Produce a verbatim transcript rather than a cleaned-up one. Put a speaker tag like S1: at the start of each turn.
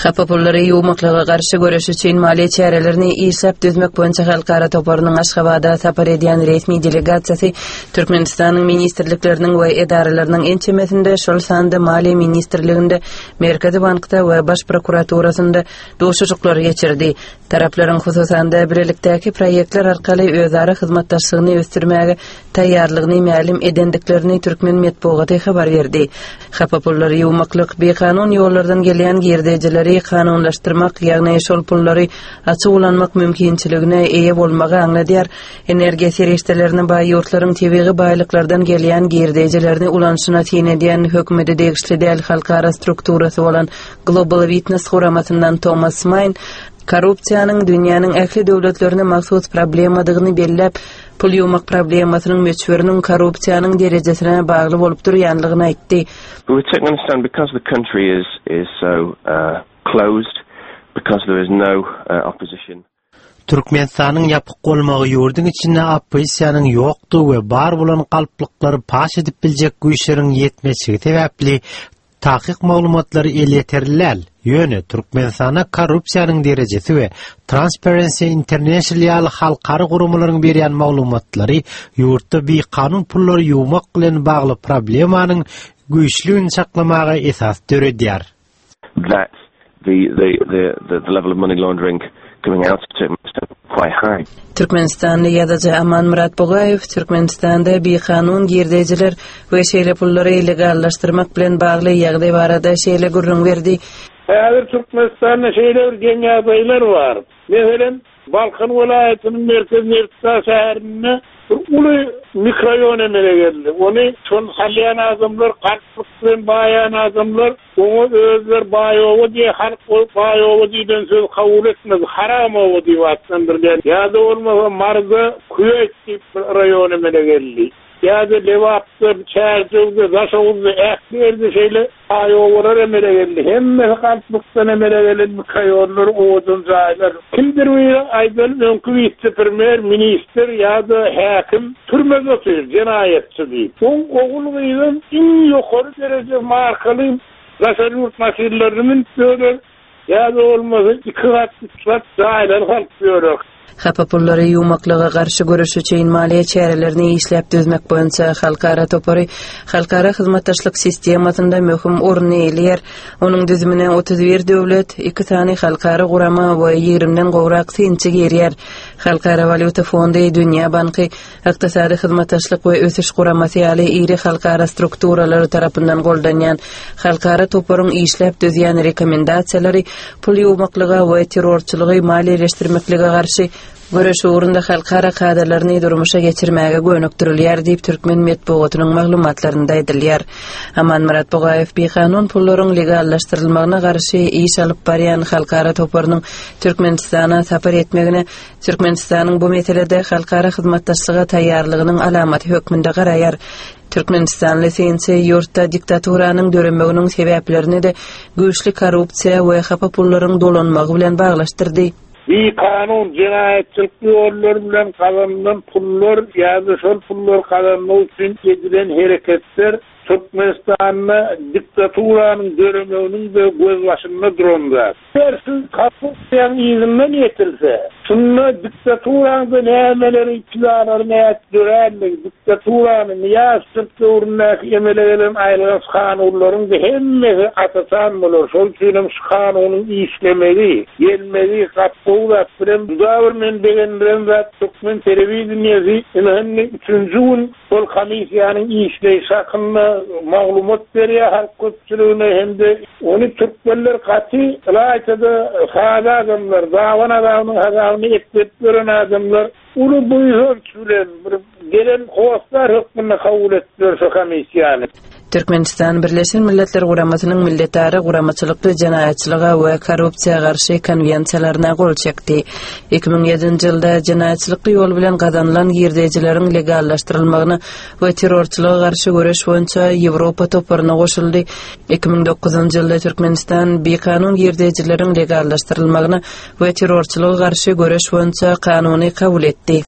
S1: Hapa pulları yumaklığa karşı görüş için maliye çarelerini isap düzmek boyunca halkara toparının Aşkabada sapar ediyen resmi delegatsiyası Türkmenistan'ın ministerliklerinin ve edarelerinin ençemesinde şol sandı Maliye Ministerliğinde, Merkezi Bank'ta ve Baş Prokuraturasında doşucukları geçirdi. Tarapların hususanda birlikteki proyektler arkalı özara hizmetdaşlığını östürmeye tayyarlığını ma'lum edendiklerini Türkmen metbuatı haber verdi. Hapa pulları yumaklık bir kanun yollardan gelen girdecileri kanunlaştırmak, yani şol pulları açık ulanmak mümkünçülüğüne eye bolmağı anladılar. Enerji seriştelerine bağlı yurtların tebiği baylıklardan gelen girdecilerini ulanışına tin ediyen hükümeti değişli değil halkara strukturası olan Global Witness huramasından Thomas Main, korrupsiyanın dünyanın ähli döwletlerine mahsus problemadığını bellep, pul yumak problemasının meçhörünün korrupsiyanın derejesine bağlı bolup durýanlygyny aýtdy.
S2: We Turkmenistan, because the country is is so uh, closed, because there is no uh, opposition.
S3: Türkmenistan'ın yapık bolmagy ýurdun içinde opposisiýanyň ýokdugy we bar bolan galplyklary paş edip biljek güýçleriň ýetmesigi sebäpli tahqiq maglumatlary ele yeterilýär. Ýöne Türkmenistana korrupsiýanyň derejesi we Transparency International halkara gurumlaryň berýän maglumatlary ýurtda bir kanun pullary ýumak bilen bagly problemanyň güýçlügini saklamaga esas töredýär.
S2: That the the the the level of money laundering coming out of Turkmenistan quite high.
S1: Türkmenistan'da ýazyjy Aman Murat Bogaýew Türkmenistan'da bir kanun girdeciler we şeýle pullary legallaşdyrmak bilen bagly ýagdaý barada şeýle gurrun berdi.
S4: Häzir Türkmenistan'da şeýle bir geňäýler bar. Meselen Balkan welaýatynyň merkezinde şäherinde uly mikroraýon emele geldi. Onu şol halyan azamlar, galplyk bilen baýan azamlar, onu özler baýowy diýe halk baýowy diýen söz kabul etmez. Haram owy diýip atdyrdylar. Ýa-da bolmasa Marga Kuýet diýip raýon emele geldi. Ýa-da Lewapda, Çärjewde, Zaşowda, ähli şeýle baýowlar emele geldi. Hemme galplykdan emele gelen mikroraýonlar owdan jaýlar. Kimdir we aýdan öňkü vice-premier minister ýa-da häkim türmede otur, cinayetçi diýip. Oň ogulgyň iň ýokary derejede markaly raşaryurt masilelerini söýler. Ýa-da bolmasa iki gat üç jaýlar halk ýörek.
S1: Hapa pulları yumaklığa karşı görüş için maliye çarelerini işlep düzmek boyunca halkara topary halkara hizmetdaşlyk sistemasynda möhüm orun eýilýär. Onuň düzümine otuz bir döwlet, iki tane halkara gurama we ýigrimden gowrak synçy gerýär. Halkara valyuta fondy, Dünýä banky, ykdysady hizmetdaşlyk we ösüş guramasy ýaly iri halkara strukturalary tarapyndan goldanýan halkara toparyň işlep düzýän rekomendasiýalary pul yumaklyga we terrorçylygy maliýeleşdirmeklige garşy görüş uğrunda halkara kaderlerini durmuşa geçirmeye gönöktürülýär diýip Türkmen metbuatynyň maglumatlarynda edilýär. Aman Murat Bogaýew bir kanun pullaryň legallaşdyrylmagyna garşy iş alyp barýan halkara toparynyň Türkmenistana sapar etmegine Türkmenistanyň bu meselede halkara hizmetdaşlyga taýýarlygynyň alamaty hökmünde garaýar. Türkmenistan lisensiýa ýurtda diktaturanyň dörenmeginiň sebäplerini de güýçli korrupsiýa we hapa pullaryň dolanmagy bilen baglaşdyrdy.
S4: Bir kanun cinayetçilik yolları bilen kazanılan pullar ýa-da şol pullar kazanmak üçin edilen hereketler Türkmenistan'da diktaturanyň dörenmeginiň de göz başynda duranda. Dersiz korrupsiýanyň izinden yetilse, şunda diktaturanyň nämeleri iktidarlaryny näetdirärlik, diktaturanyň ýa-da urnak emelelen aýlygan kanunlaryň hemmesi atasan bolar. Şol üçin şu kanunyň işlemegi, gelmegi, gatpowlar bilen government degenlerin zat Türkmen telewizionyasy ine üçünji gün şol komisiýanyň işleýi hakynda maglumat berýär halk köpçüligine hemde onu Türkmenler gaty ýa-da hada adamlar, dawan adamyň hadawyny etip gören adamlar uly buýur bilen bir gelen howaslar hökmüne kabul etdiler şu komisiýany.
S1: Türkmenistan Birleşen Milletler Guramasynyň milletary guramaçylykly jinaýatçylyga we korrupsiýaga garşy konwensiýalaryna gol çekdi. iki bin ýedinji ýylda jinaýatçylykly ýol bilen gazanılan girdejileriň legallaşdyrylmagyny we terrorçylyga garşy görüş boýunça Ýewropa toparyna goşuldy. iki bin dokuzunji ýylda Türkmenistan bir kanun girdejileriň legallaşdyrylmagyny we terrorçylyga garşy görüş boýunça kanuny kabul etdi.